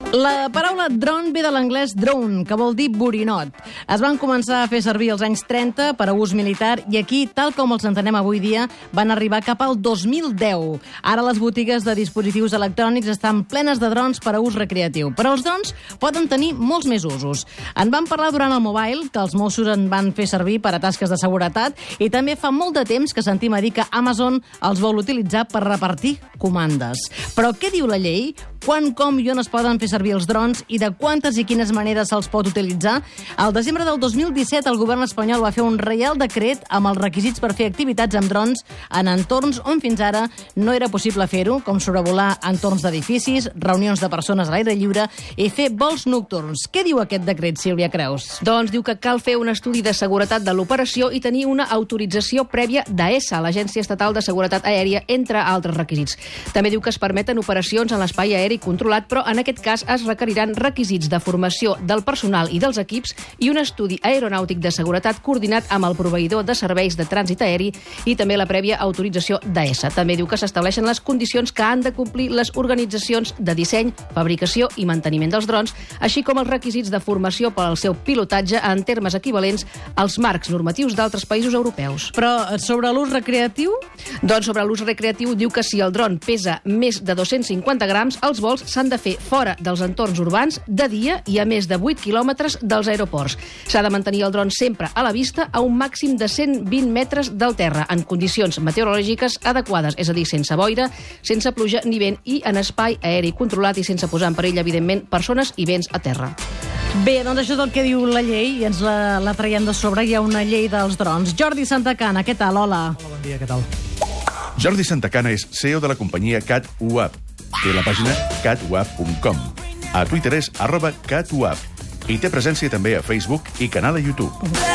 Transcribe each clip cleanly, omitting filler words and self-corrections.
La paraula dron ve de l'anglès drone, que vol dir borinot. Es van començar a fer servir als anys 30 per a ús militar i aquí, tal com els entenem avui dia, van arribar cap al 2010. Ara les botigues de dispositius electrònics estan plenes de drons per a ús recreatiu. Però els drons poden tenir molts més usos. En van parlar durant el Mobile, que els Mossos en van fer servir per a tasques de seguretat, i també fa molt de temps que sentim a dir que Amazon els vol utilitzar per repartir comandes. Però què diu la llei? Quan, com i on es poden fer servir els drons i de quantes i quines maneres se'ls pot utilitzar? Al desembre del 2017 el govern espanyol va fer un reial decret amb els requisits per fer activitats amb drons en entorns on fins ara no era possible fer-ho, com sobrevolar entorns d'edificis, reunions de persones a l'aire lliure i fer vols nocturns. Què diu aquest decret, Sílvia Creus? Doncs diu que cal fer un estudi de seguretat de l'operació i tenir una autorització prèvia d'AESA, l'Agència Estatal de Seguretat Aèria, entre altres requisits. També diu que es permeten operacions en l'espai aeri controlat, però en aquest cas es requeriran requisits de formació del personal i dels equips i un estudi aeronàutic de seguretat coordinat amb el proveïdor de serveis de trànsit aeri i també la prèvia autorització d'AESA. També diu que s'estableixen les condicions que han de complir les organitzacions de disseny, fabricació i manteniment dels drons, així com els requisits de formació per al seu pilotatge en termes equivalents als marcs normatius d'altres països europeus. Però sobre l'ús recreatiu? Doncs sobre l'ús recreatiu diu que si el dron pesa més de 250 grams, els vols s'han de fer fora dels entorns urbans de dia i a més de 8 quilòmetres dels aeroports. S'ha de mantenir el dron sempre a la vista a un màxim de 120 metres del terra, en condicions meteorològiques adequades, és a dir, sense boira, sense pluja ni vent i en espai aeri controlat i sense posar en perill, evidentment, persones i béns a terra. Bé, doncs això és el que diu la llei i ens la traiem de sobre. Hi ha una llei dels drons. Jordi Santacana, què tal? Hola. Hola, bon dia, què tal? Jordi Santacana és CEO de la companyia CatWab. Té la pàgina catwab.com. A Twitter és @catwab. I té presència també a Facebook i canal a YouTube.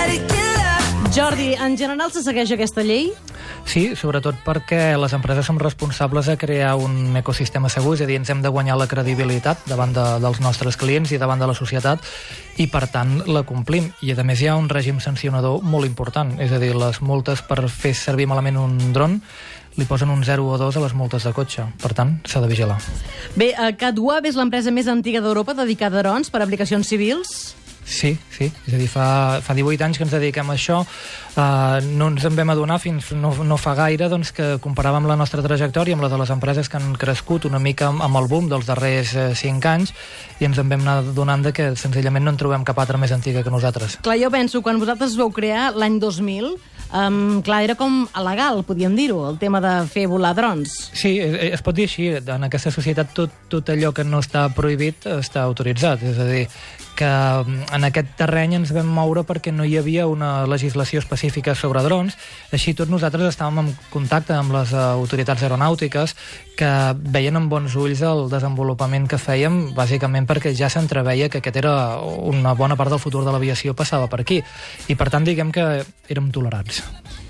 Jordi, en general se segueix aquesta llei? Sí, sobretot perquè les empreses som responsables de crear un ecosistema segur, és a dir, ens hem de guanyar la credibilitat davant dels nostres clients i davant de la societat, i per tant la complim. I a més hi ha un règim sancionador molt important, és a dir, les multes per fer servir malament un dron li posen un 0 o 2 a les multes de cotxe. Per tant, s'ha de vigilar. Bé, CatWab és l'empresa més antiga d'Europa dedicada a drons per a aplicacions civils? Sí. És a dir, fa 18 anys que ens dediquem a això. No ens en vam adonar fins no fa gaire, doncs, que comparàvem la nostra trajectòria amb la de les empreses que han crescut una mica amb el boom dels darrers 5 anys i ens en vam anar adonant que senzillament no en trobem cap altra més antiga que nosaltres. Clar, jo penso, quan vosaltres vau crear l'any 2000, clar, era com legal, podríem dir-ho, el tema de fer volar drons. Sí, es pot dir així. En aquesta societat tot allò que no està prohibit està autoritzat. És a dir, que en aquest terreny ens vam moure perquè no hi havia una legislació específica sobre drons. Així tot nosaltres estàvem en contacte amb les autoritats aeronàutiques que veien amb bons ulls el desenvolupament que fèiem, bàsicament perquè ja s'entreveia que aquest era una bona part del futur de l'aviació passava per aquí. I per tant diguem que érem tolerants.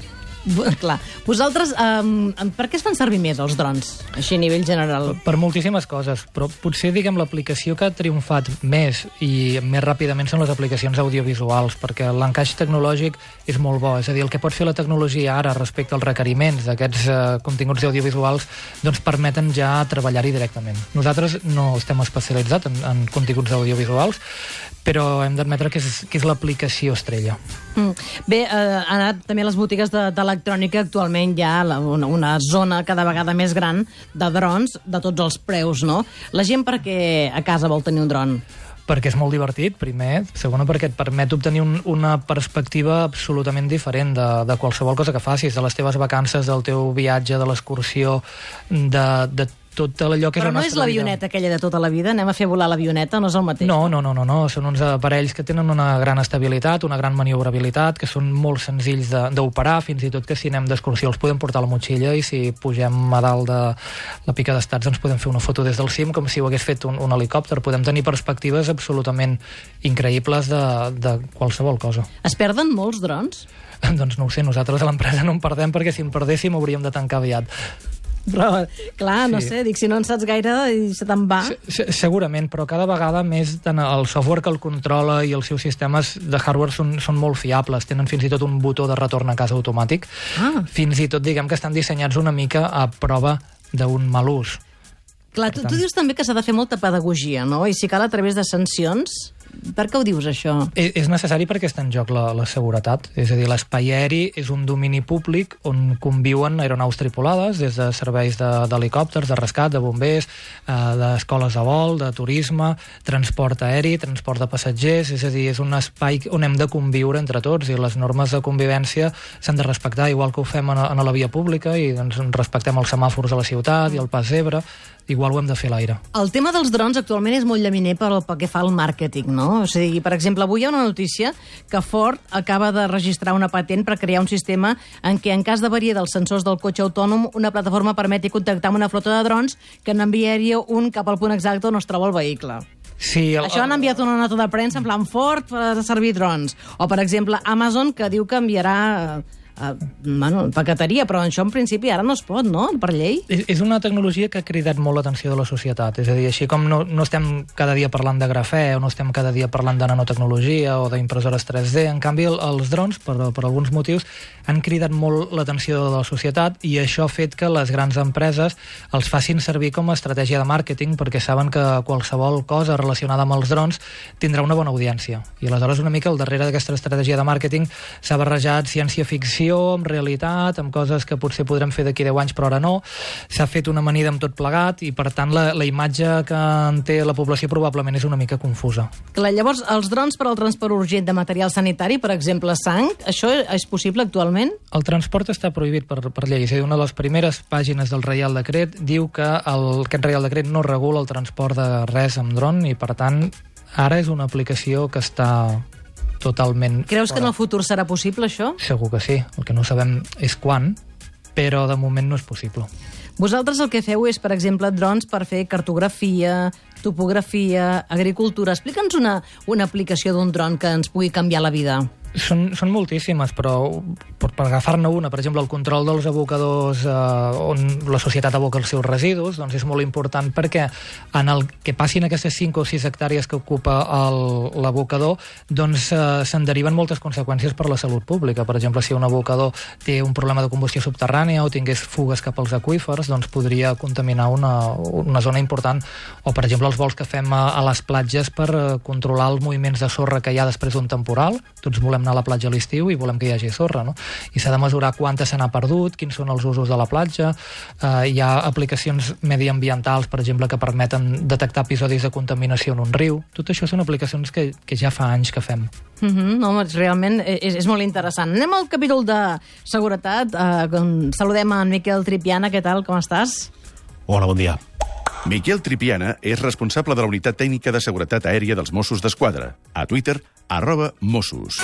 Clar. Vosaltres, per què es fan servir més els drons, així a nivell general? Per moltíssimes coses, però potser, diguem, l'aplicació que ha triomfat més i més ràpidament són les aplicacions audiovisuals, perquè l'encaix tecnològic és molt bo. És a dir, el que pot fer la tecnologia ara respecte als requeriments d'aquests continguts audiovisuals doncs permeten ja treballar-hi directament. Nosaltres no estem especialitzats en continguts audiovisuals, però hem d'admetre que és l'aplicació estrella. Bé, han anat també les botigues d'electrònica. Actualment hi ha una zona cada vegada més gran de drons de tots els preus, no? La gent per què a casa vol tenir un dron? Perquè és molt divertit, primer. Segon, perquè et permet obtenir una perspectiva absolutament diferent de qualsevol cosa que facis, de les teves vacances, del teu viatge, de l'excursió, de tot allò que és Però la nostra vida. no és l'avioneta aquella de tota la vida? Anem a fer volar l'avioneta, no és el mateix? No. Són uns aparells que tenen una gran estabilitat, una gran maniobrabilitat, que són molt senzills d'operar, fins i tot que si anem d'excursió els podem portar a la motxilla i si pugem a dalt de la pica d'estats ens podem fer una foto des del cim com si ho hagués fet un helicòpter. Podem tenir perspectives absolutament increïbles de qualsevol cosa. Es perden molts drons? Doncs no ho sé, nosaltres a l'empresa no en perdem perquè si en perdéssim hauríem de tancar aviat. Però, clar, no sé, dic, si no en saps gaire i se te'n va... Segurament, però cada vegada més el software que el controla i els seus sistemes de hardware són molt fiables. Tenen fins i tot un botó de retorn a casa automàtic. Fins i tot, diguem que estan dissenyats una mica a prova d'un mal ús. Clar, tu dius també que s'ha de fer molta pedagogia, no? I si cal a través de sancions... Per què ho dius, això? És necessari perquè està en joc la seguretat. És a dir, l'espai aeri és un domini públic on conviuen aeronaus tripulades, des de serveis d'helicòpters, de rescat, de bombers, d'escoles de vol, de turisme, transport aeri, transport de passatgers. És a dir, és un espai on hem de conviure entre tots i les normes de convivència s'han de respectar, igual que ho fem a la via pública i doncs, respectem els semàfors de la ciutat i el pas zebra. Igual ho hem de fer a l'aire. El tema dels drons actualment és molt llaminer pel que fa al màrqueting, no? O sigui, per exemple, avui hi ha una notícia que Ford acaba de registrar una patent per crear un sistema en què, en cas d'avaria dels sensors del cotxe autònom, una plataforma permeti contactar amb una flota de drons que n'enviaria un cap al punt exacte on es troba el vehicle. Sí, Això han enviat una nota de premsa en plan Ford per servir drons. O, per exemple, Amazon, que diu que enviarà... paqueteria, però això en principi ara no es pot, no?, per llei. És una tecnologia que ha cridat molt l'atenció de la societat. És a dir, així com no estem cada dia parlant de grafè o no estem cada dia parlant de nanotecnologia o d'impressores 3D, en canvi els drons, per alguns motius, han cridat molt l'atenció de la societat i això ha fet que les grans empreses els facin servir com a estratègia de màrqueting perquè saben que qualsevol cosa relacionada amb els drons tindrà una bona audiència. I aleshores una mica al darrere d'aquesta estratègia de màrqueting s'ha barrejat ciència-ficció amb realitat, amb coses que potser podrem fer d'aquí 10 anys però ara no. S'ha fet una amanida amb tot plegat i per tant la imatge que en té la població probablement és una mica confusa. Clar, llavors, els drons per al transport urgent de material sanitari, per exemple, sang, això és possible actualment? El transport està prohibit per llei. És a dir, una de les primeres pàgines del Reial Decret diu que aquest Reial Decret no regula el transport de res amb dron i per tant ara és una aplicació que està totalment... Creus que en el futur serà possible, això? Segur que sí. El que no sabem és quan, però de moment no és possible. Vosaltres el que feu és, per exemple, drons per fer cartografia, topografia, agricultura. Explica'ns una aplicació d'un dron que ens pugui canviar la vida. Són moltíssimes, però per agafar-ne una, per exemple, el control dels abocadors on la societat aboca els seus residus, doncs és molt important perquè en el que passin aquestes 5 o 6 hectàrees que ocupa l'abocador, doncs se'n deriven moltes conseqüències per la salut pública. Per exemple, si un abocador té un problema de combustió subterrània o tingués fugues cap als aqüífers, doncs podria contaminar una zona important. O, per exemple, els vols que fem a les platges per controlar els moviments de sorra que hi ha després d'un temporal. Tots volem anar a la platja a l'estiu i volem que hi hagi sorra, no? I s'ha de mesurar quanta se n'ha perdut, quins són els usos de la platja. Hi ha aplicacions mediambientals, per exemple, que permeten detectar episodis de contaminació en un riu. Tot això són aplicacions que ja fa anys que fem. No, realment és molt interessant. Anem al capítol de seguretat. Saludem a en Miquel Tripiana. Què tal, com estàs? Hola, bon dia. Miquel Tripiana és responsable de la Unitat Tècnica de Seguretat Aèria dels Mossos d'Esquadra. A Twitter, @Mossos.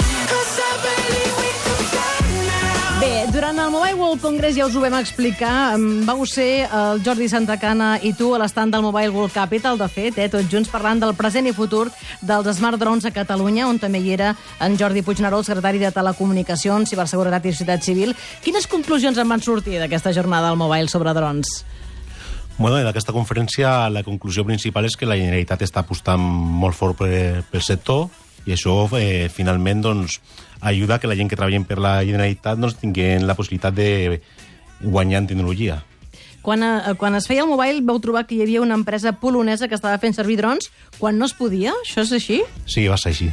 Bé, durant el Mobile World Congress ja us ho vam explicar. Vau ser el Jordi Santacana i tu a l'estand del Mobile World Capital, de fet, tots junts parlant del present i futur dels Smart Drones a Catalunya, on també hi era en Jordi Puigneró, el secretari de Telecomunicacions, Ciberseguretat i Societat Civil. Quines conclusions en van sortir d'aquesta jornada al Mobile sobre drons? Bueno, en aquesta conferència la conclusió principal és que la Generalitat està apostant molt fort pel sector i això finalment doncs, ajuda que la gent que treballa per la Generalitat doncs, tingui la possibilitat de guanyar en tecnologia. Quan es feia el Mobile vau trobar que hi havia una empresa polonesa que estava fent servir drons quan no es podia? Això és així? Sí, va ser així.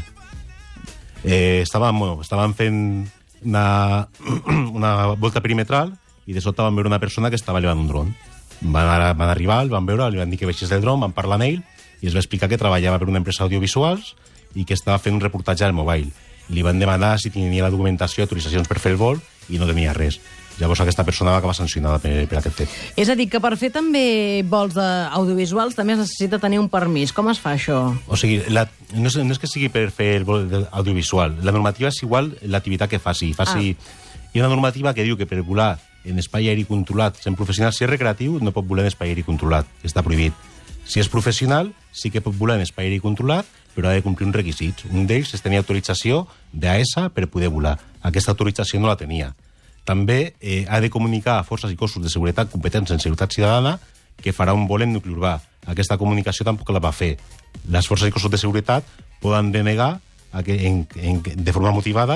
Estaven fent una volta perimetral i de sobte van veure una persona que estava llevant un dron. Van arribar, el van veure, li van dir que baixés del dron, van parlar amb ell i es va explicar que treballava per una empresa audiovisuals i que estava fent un reportatge al Mobile. Li van demanar si tenia la documentació i autoritzacions per fer el vol i no tenia res. Llavors aquesta persona va acabar sancionada per aquest fet. És a dir, que per fer també vols audiovisuals també es necessita tenir un permís. Com es fa això? O sigui, no és que sigui per fer el vol audiovisual. La normativa és igual l'activitat que faci. Hi ha una normativa que diu que per volar en espai aeri controlat sent professional, si és recreatiu, no pot volar en espai aeri controlat. Està prohibit. Si és professional, sí que pot volar en espai aeri controlat, però ha de complir uns requisits. Un d'ells és tenir autorització d'AESA per poder volar. Aquesta autorització no la tenia. També ha de comunicar a forces i cossos de seguretat competents en seguretat ciutadana que farà un vol en nucli urbà. Aquesta comunicació tampoc la va fer. Les forces i cossos de seguretat poden denegar de forma motivada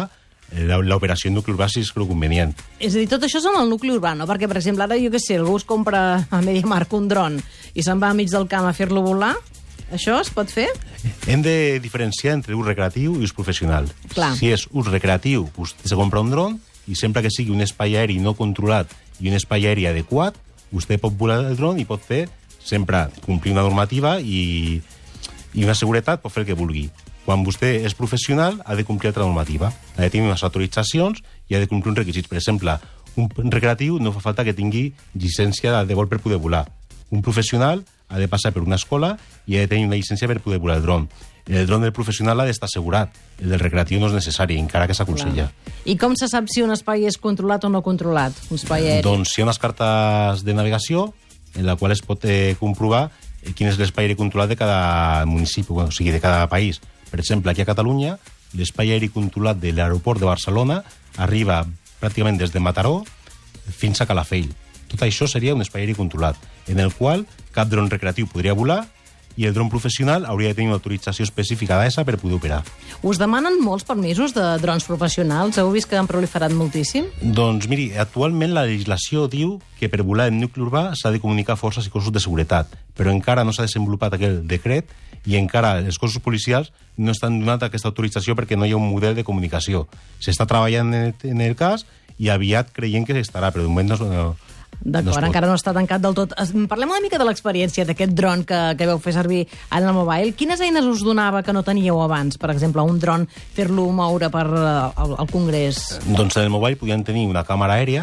l'operació en nucli urbà si és prou convenient. És a dir, tot això és en el nucli urbà, no? Perquè, per exemple, ara, jo què sé, algú es compra a MediaMarkt un dron i se'n va a mig del camp a fer-lo volar, això es pot fer? Hem de diferenciar entre ús recreatiu i ús professional. Clar. Si és ús recreatiu, vostè se compra un dron i sempre que sigui un espai aeri no controlat i un espai aeri adequat, vostè pot volar el dron i pot fer sempre complir una normativa i una seguretat, pot fer el que vulgui. Quan vostè és professional, ha de complir altra normativa. Ha de tenir unes autoritzacions i ha de complir uns requisits. Per exemple, un recreatiu no fa falta que tingui llicència de vol per poder volar. Un professional ha de passar per una escola i ha de tenir una llicència per poder volar el dron. El dron del professional ha d'estar assegurat. El del recreatiu no és necessari, encara que s'aconsella. I com se sap si un espai és controlat o no controlat? Un espai aeri? Doncs hi ha unes cartes de navegació en la qual es pot comprovar quin és l'espai aeri controlat de cada municipi, o sigui, de cada país. Per exemple, aquí a Catalunya, l'espai aeri controlat de l'aeroport de Barcelona arriba pràcticament des de Mataró fins a Calafell. Tot això seria un espai aeri controlat, en el qual cap dron recreatiu podria volar i el dron professional hauria de tenir una autorització específica d'ESA per poder operar. Us demanen molts permisos de drons professionals? Heu vist que han proliferat moltíssim? Doncs miri, actualment la legislació diu que per volar en nucli urbà s'ha de comunicar a forces i cossos de seguretat, però encara no s'ha desenvolupat aquell decret i encara els cossos policials no estan donant aquesta autorització perquè no hi ha un model de comunicació. S'està treballant en el cas i aviat creiem que estarà, però de moment no. D'acord, encara no està tancat del tot. Parlem una mica de l'experiència d'aquest dron que vau fer servir en el mobile. Quines eines us donava que no teníeu abans? Per exemple, un dron, fer-lo moure per al Congrés? Doncs en el mobile podien tenir una càmera aèria.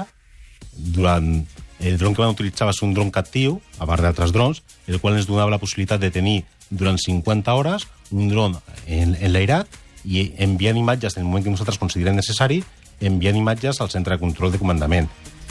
Durant el dron que van utilitzar va ser un dron captiu, a part d'altres drons, el qual ens donava la possibilitat de tenir durant 50 hores un dron enlairat i enviant imatges en el moment que nosaltres considerem necessari, enviant imatges al centre de control de comandament.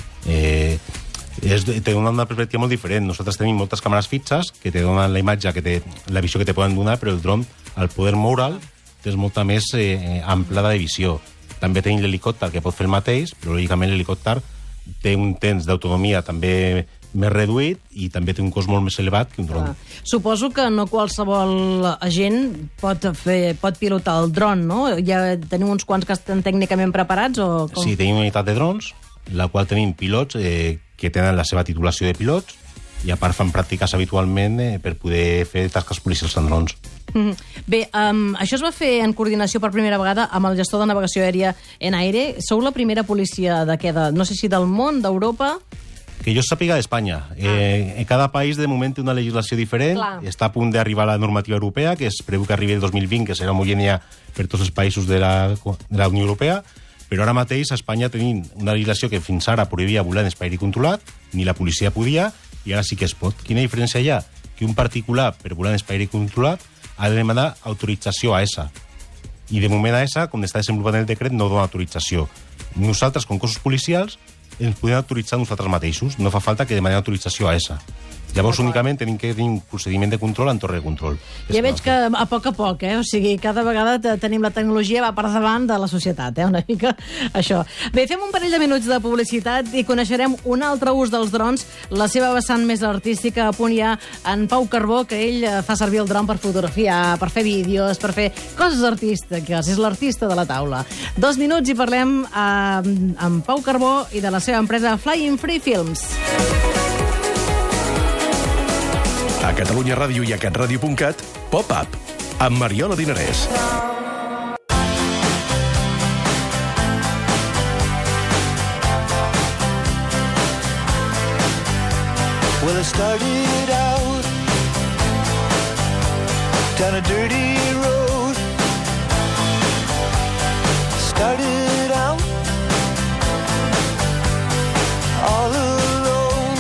Te donen una perspectiva molt diferent. Nosaltres tenim moltes càmeres fixes que te donen la imatge, la visió que te poden donar, però el dron, al poder moure'l, tens molta més amplada de visió. També tenim l'helicòpter que pot fer el mateix, però lògicament l'helicòpter té un temps d'autonomia també més reduït i també té un cost molt més elevat que un dron. Suposo que no qualsevol agent pot pilotar el dron, no? Ja teniu uns quants que estan tècnicament preparats o com? Sí, tenim una unitat de drons, la qual tenim pilots que tenen la seva titulació de pilots i a part fan pràctiques habitualment per poder fer tasques policials en drons. Bé, això es va fer en coordinació per primera vegada amb el gestor de navegació aèria en aire. Sou la primera policia no sé si del món, d'Europa? Que jo sàpiga d'Espanya. En cada país de moment té una legislació diferent. Clar. Està a punt d'arribar la normativa europea, que es preveu que arribi el 2020, que serà homogènia per tots els països de la Unió Europea, però ara mateix a Espanya tenim una legislació que fins ara prohibia volar en espai aeri controlat, ni la policia podia, i ara sí que es pot. Quina diferència hi ha? Que un particular, per volar en espai aeri controlat, ha de demanar autorització a ESA. I de moment a ESA, com està desenvolupant el decret, no dona autorització. Nosaltres, com cossos policials, ens podem autoritzar nosaltres mateixos. No fa falta que demanem autorització a ESA. Llavors, únicament tenim que tenir un procediment de control en torre de control. Ja veig que a poc, o sigui, cada vegada tenim la tecnologia va per davant de la societat, una mica això. Bé, fem un parell de minuts de publicitat i coneixerem un altre ús dels drons, la seva vessant més artística. A punt hi ha en Pau Carbó, que ell fa servir el dron per fotografiar, per fer vídeos, per fer coses artístiques. És l'artista de la taula. 2 minuts i parlem amb Pau Carbó i de la seva empresa Flying Free Films. A Catalunya Ràdio i a catradio.cat, Pop-Up, amb Mariola Dinarès. Well, I started out down a dirty road. Started out all alone,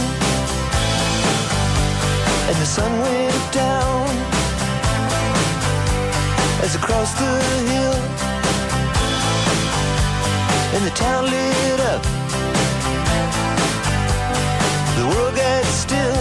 and the sun went down as I crossed the hill, and the town lit up. The world got still.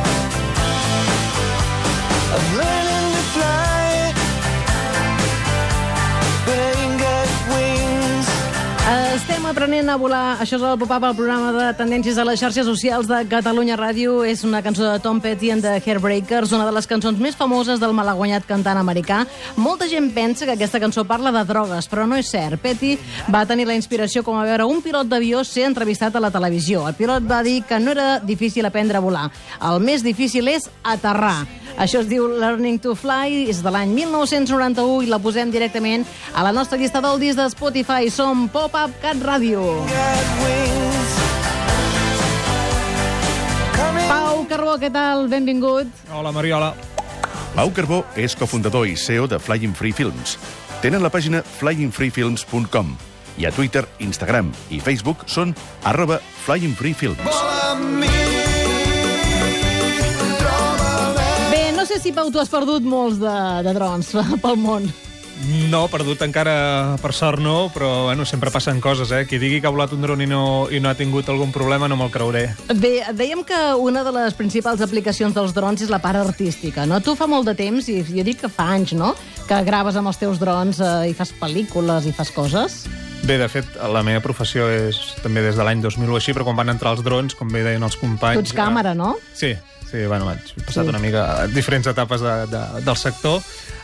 I'm learning to fly, but I ain't got wings. Estem a aprenent a volar. Això és el Pop-Up, el programa de tendències a les xarxes socials de Catalunya Ràdio. És una cançó de Tom Petty and the Heartbreakers, una de les cançons més famoses del malaguanyat cantant americà. Molta gent pensa que aquesta cançó parla de drogues, però no és cert. Petty va tenir la inspiració com a veure un pilot d'avió ser entrevistat a la televisió. El pilot va dir que no era difícil aprendre a volar. El més difícil és aterrar. Això es diu Learning to Fly, és de l'any 1991 i la posem directament a la nostra llista d'oldies de Spotify. Som Pop-Up Cat Ràdio. Pau Carbó, què tal? Benvingut. Hola, Mariola. Pau Carbó és cofundador i CEO de Flying Free Films. Tenen la pàgina flyingfreefilms.com i a Twitter, Instagram i Facebook són @flyingfreefilms. Bé, no sé si, Pau, tu has perdut molts de drons pel món. No, perdut encara, per sort no, però bueno, sempre passen coses, eh? Qui digui que ha volat un dron i no ha tingut algun problema no me'l creuré. Bé, dèiem que una de les principals aplicacions dels drons és la part artística, no? Tu fa molt de temps, i jo dic que fa anys, no?, que graves amb els teus drons i fas pel·lícules i fas coses. Bé, de fet, la meva professió és també des de l'any 2001 o així, però quan van entrar els drons, com bé deien els companys... Tu ets càmera, no? Sí, bueno, he passat una mica diferents etapes del sector.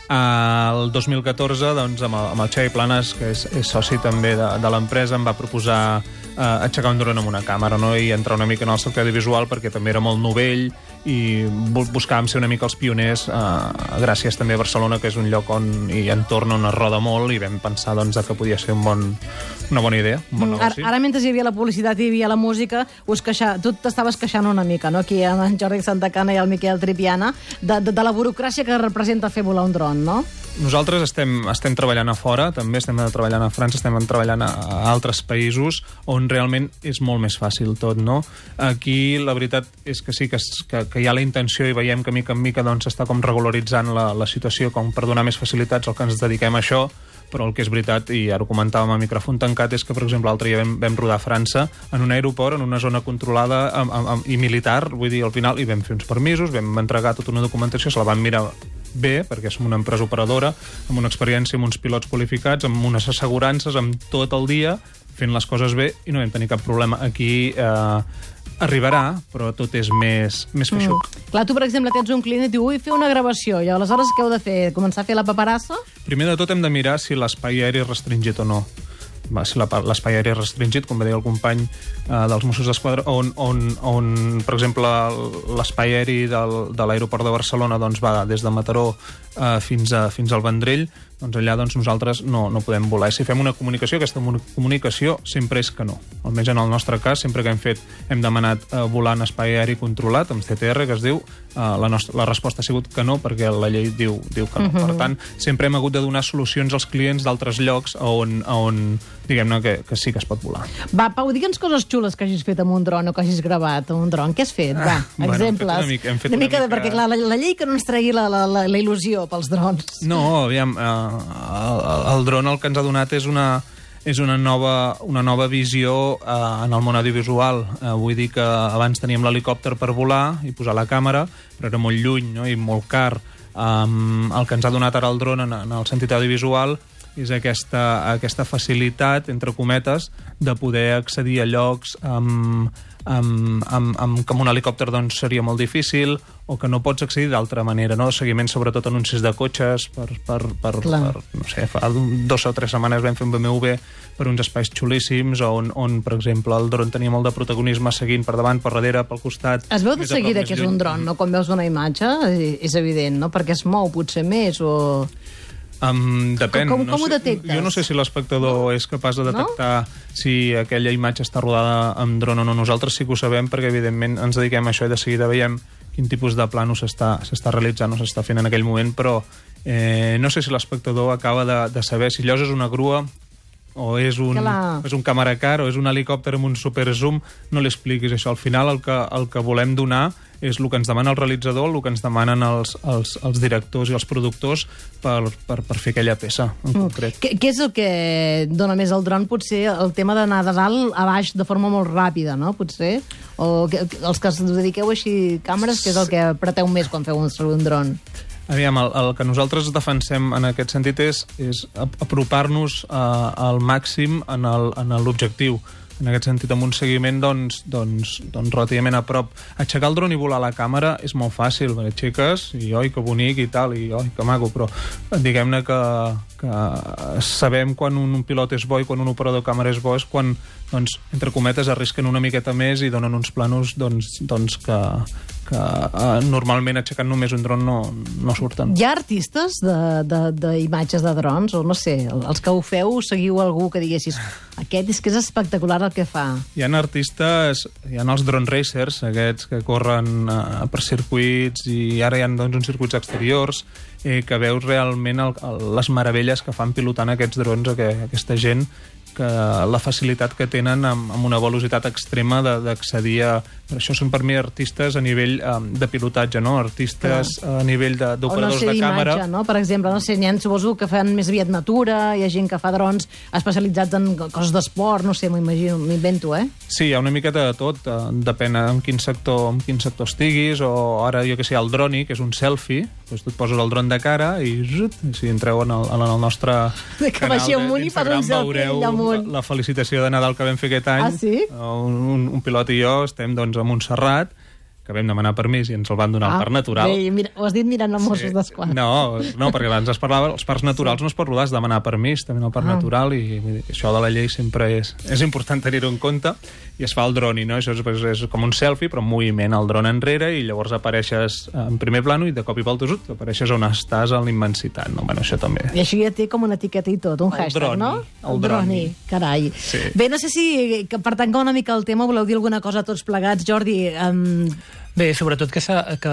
El 2014, doncs, amb el Xavi Planas, que és soci també de l'empresa, em va proposar aixecar un dron amb una càmera, no?, i entrar una mica en el sector audiovisual perquè també era molt novell i buscàvem ser una mica els pioners, gràcies també a Barcelona, que és un lloc i entorn on es roda molt, i vam pensar doncs, que podia ser una bona idea, un bon negoci. Ara, mentre hi havia la publicitat i hi havia la música, tu t'estaves queixant una mica, no?, aquí amb en Jordi Santacana i el Miquel Tripiana, de la burocràcia que representa fer volar un dron, no? Nosaltres estem treballant a fora, també estem treballant a França, estem treballant a altres països on realment és molt més fàcil tot, no? Aquí la veritat és que sí que hi ha la intenció i veiem que mica en mica doncs, està com regularitzant la situació com per donar més facilitats al que ens dediquem a això, però el que és veritat, i ara ho comentàvem a micròfon tancat, és que, per exemple, l'altre dia vam rodar a França en un aeroport, en una zona controlada i militar, vull dir, al final, i vam fer uns permisos, vam entregar tota una documentació, se la van mirar bé, perquè som una empresa operadora, amb una experiència, amb uns pilots qualificats, amb unes assegurances, amb tot el dia, fent les coses bé, i no vam tenir cap problema. Aquí arribarà, però tot és més feixuc. Clar, tu, per exemple, tens un client i diu, vull fer una gravació, i aleshores què heu de fer? Començar a fer la paperassa? Primer de tot hem de mirar si l'espai aeri és restringit o no. Si l'espai aeri és restringit, com va dir el company dels Mossos d'Esquadra, on per exemple, l'espai aeri de l'aeroport de Barcelona doncs, va des de Mataró fins al Vendrell, doncs allà nosaltres no podem volar. Si fem una comunicació, aquesta comunicació sempre és que no. Almenys en el nostre cas, sempre que hem demanat volar en espai aeri controlat, amb CTR, que es diu, la resposta ha sigut que no, perquè la llei diu que no. Per tant, sempre hem hagut de donar solucions als clients d'altres llocs on diguem-ne que sí que es pot volar. Va, Pau, digue'ns coses xules que hagis fet amb un dron o que hagis gravat amb un dron. Què has fet? Va, exemples. Hem fet una mica... Perquè, clar, la llei que no ens tregui la il·lusió pels drons. No, aviam, el dron el que ens ha donat és una nova visió en el món audiovisual. Vull dir que abans teníem l'helicòpter per volar i posar la càmera, però era molt lluny, no?, i molt car. El que ens ha donat ara el dron en el sentit audiovisual és aquesta facilitat, entre cometes, de poder accedir a llocs que amb un helicòpter doncs, seria molt difícil, o que no pots accedir d'altra manera, no? Seguiment, sobretot, anuncis de cotxes, no sé, fa 2 o 3 setmanes vam fer un BMW per uns espais xulíssims, on, per exemple, el dron tenia molt de protagonisme seguint per davant, per darrere, pel costat... Es veu de seguida que és un dron, no? Quan veus una imatge, és evident, no? Perquè es mou potser més o... Depèn. Com ho detectes? Jo no sé si l'espectador és capaç de detectar si aquella imatge està rodada amb dron o no. Nosaltres sí que ho sabem perquè, evidentment, ens dediquem a això i de seguida veiem quin tipus de plano s'està realitzant o s'està fent en aquell moment, però no sé si l'espectador acaba de saber si allò és una grua o és un càmera car o és un helicòpter amb un superzoom. No li expliquis això. Al final el que volem donar és el que ens demana el realitzador, el que ens demanen els directors i els productors per fer aquella peça en concret. Què és el que dona més el dron? Potser el tema d'anar de dalt a baix de forma molt ràpida, no? Potser? O els que us dediqueu així càmeres, què és el que apreteu més quan feu un dron? Aviam, el que nosaltres defensem en aquest sentit és apropar-nos al màxim en l'objectiu. En aquest sentit, amb un seguiment relativament a prop. Aixecar el dron i volar la càmera és molt fàcil, perquè aixeques i oi, que bonic i tal, i oi, que maco, però diguem-ne que sabem quan un pilot és bo i quan un operador de càmera és bo és quan, entre cometes, arrisquen una miqueta més i donen uns planos que normalment aixecant només un dron no surten. Hi ha artistes d'imatges de drons? O no sé, els que ho feu, seguiu algú que diguessis aquest és que és espectacular el que fa? Hi ha artistes, hi ha els drone racers, aquests que corren per circuits, i ara hi ha uns circuits exteriors, que veus realment les meravelles que fan pilotant aquests drons, aquesta gent, que la facilitat que tenen amb una velocitat extrema d'accedir a... Per això són per mi artistes a nivell de pilotatge, no? Artistes a nivell d'operadors de càmera. O no? Per exemple, n'hi ha, suposo, que fan més aviat natura, hi ha gent que fa drons especialitzats en coses d'esport, no sé, m'invento, Sí, hi ha una miqueta de tot, depèn en quin sector estiguis, o ara, jo que sé, el droni, que és un selfie, doncs tu et poses el dron de cara i si entreu en el nostre canal d'Instagram veureu la felicitació de Nadal que vam fer aquest any. Ah, sí? Un pilot i jo estem, a Montserrat, que vam demanar permís i ens el van donar al Parc Natural. Bé, mira, ho has dit mirant els Mossos d'Esquadra. No, perquè abans es parlava, els parcs naturals no es pot rodar, has de demanar permís també al Parc Natural, i això de la llei sempre és important tenir-ho en compte, i es fa el droni, no? Això és com un selfie, però en moviment, el dron enrere, i llavors apareixes en primer plano i de cop i volta apareixes on estàs en l'immensitat, no? Bueno, això també. I això ja té com una etiqueta i tot, un hashtag, no? El droni. Carai. Sí. Bé, no sé si, per tancar una mica el tema, voleu dir alguna cosa tots plegats, Jordi? Bé, sobretot que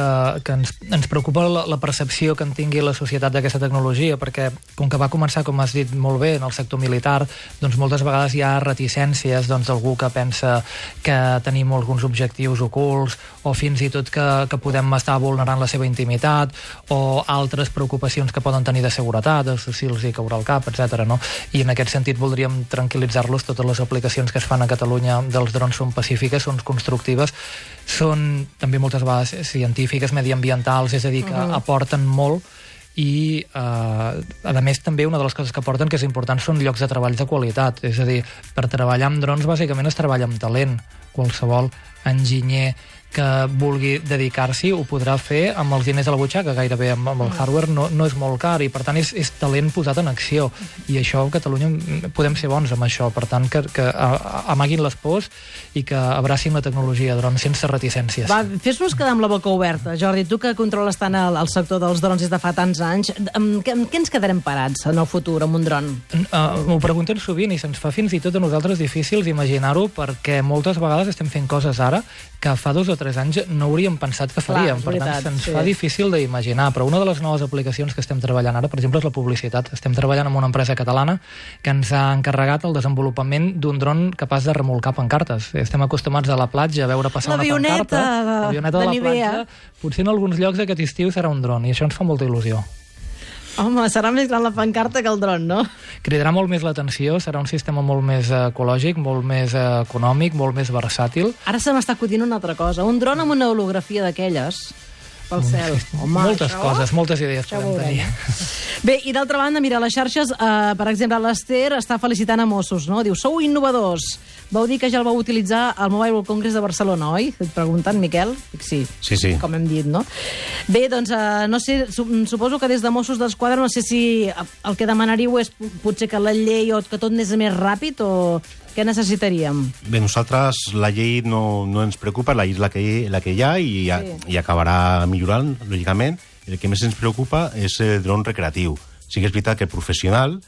ens preocupa la percepció que en tingui la societat d'aquesta tecnologia, perquè com que va començar, com has dit molt bé, en el sector militar, doncs moltes vegades hi ha reticències d'algú que pensa que tenim alguns objectius ocults, o fins i tot que podem estar vulnerant la seva intimitat, o altres preocupacions que poden tenir de seguretat, si els hi caurà el cap, etc. No? I en aquest sentit voldríem tranquil·litzar-los. Totes les aplicacions que es fan a Catalunya dels drons són pacífiques, són constructives, són també moltes vegades científiques, mediambientals, és a dir, que aporten molt, i a més també una de les coses que aporten, que és important, són llocs de treball de qualitat. És a dir, per treballar amb drons bàsicament es treballa amb talent. Qualsevol enginyer que vulgui dedicar-s'hi ho podrà fer amb els diners a la butxaca, gairebé amb el hardware no és molt car, i per tant és talent posat en acció, i això a Catalunya podem ser bons amb això. Per tant, que amaguin les pors i que abracin la tecnologia de drons sense reticències. Va, fes-nos quedar amb la boca oberta, Jordi, tu que controles tant el sector dels drons des de fa tants anys, amb què ens quedarem parats en el futur amb un dron? M'ho pregunten sovint i se'ns fa fins i tot a nosaltres difícil imaginar-ho, perquè moltes vegades estem fent coses ara que fa 2 o 3 anys no hauríem pensat que faríem. Per tant, se'ns fa difícil d'imaginar. Però una de les noves aplicacions que estem treballant ara, per exemple, és la publicitat. Estem treballant amb una empresa catalana que ens ha encarregat el desenvolupament d'un dron capaç de remolcar pancartes. Estem acostumats a la platja a veure passar una pancarta. L'avioneta de la platja. Potser en alguns llocs aquest estiu serà un dron, i això ens fa molta il·lusió. Home, serà més gran la pancarta que el dron, no? Cridarà molt més l'atenció, serà un sistema molt més ecològic, molt més econòmic, molt més versàtil. Ara se m'està acudint una altra cosa. Un dron amb una holografia d'aquelles pel cel. Home, moltes coses, moltes idees podem tenir. Bé, i d'altra banda, mira, les xarxes, per exemple, l'Ester està felicitant a Mossos, no? Diu, sou innovadors. Vau dir que ja el vau utilitzar al Mobile World Congress de Barcelona, oi? Et pregunten, Miquel? Sí. Sí. Com hem dit, no? Bé, doncs, no sé, suposo que des de Mossos d'Esquadra, no sé si el que demanaríeu és potser que la llei o que tot anés més ràpid, o què necessitaríem? Bé, nosaltres la llei no ens preocupa, la llei és la que hi ha i acabarà millorant, lògicament. El que més ens preocupa és el dron recreatiu. Sí que és veritat que el professional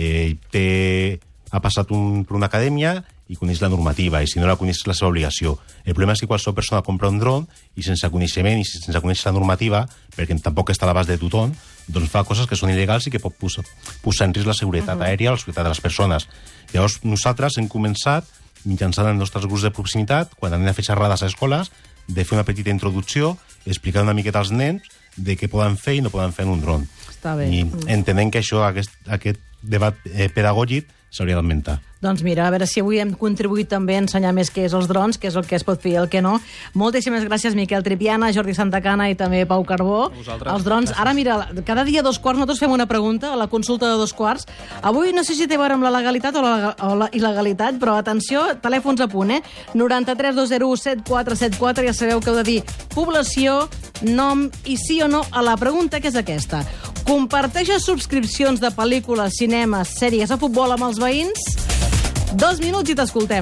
ha passat per una acadèmia i coneix la normativa, i si no la coneix és la seva obligació. El problema és que qualsevol persona compra un dron i sense coneixement i sense conèixer la normativa, perquè tampoc està a l'abast de tothom, doncs fa coses que són il·legals i que pot posar en risc la seguretat aèria o la seguretat de les persones. Llavors, nosaltres hem començat, mitjançant els nostres grups de proximitat, quan anem a fer xerrades a escoles, de fer una petita introducció, explicar una miqueta als nens de què poden fer i no poden fer en un dron. Està bé. I entenem que això, aquest debat pedagògic, s'hauria d'augmentar. Doncs mira, a veure si avui hem contribuït també a ensenyar més què és els drons, què és el que es pot fer i el que no. Moltíssimes gràcies, Miquel Tripiana, Jordi Santacana i també Pau Carbó. Els drons, ara mira, cada dia a 2:15 nosaltres fem una pregunta a la consulta de 2:15. Avui no sé si té a veure amb la legalitat o la il·legalitat, però atenció, telèfons a punt, 93 201 7474, ja sabeu que heu de dir població, nom i sí o no a la pregunta, que és aquesta. Comparteixes subscripcions de pel·lícules, cinemes, sèries o futbol amb els veïns? 2 minuts i t'escoltem.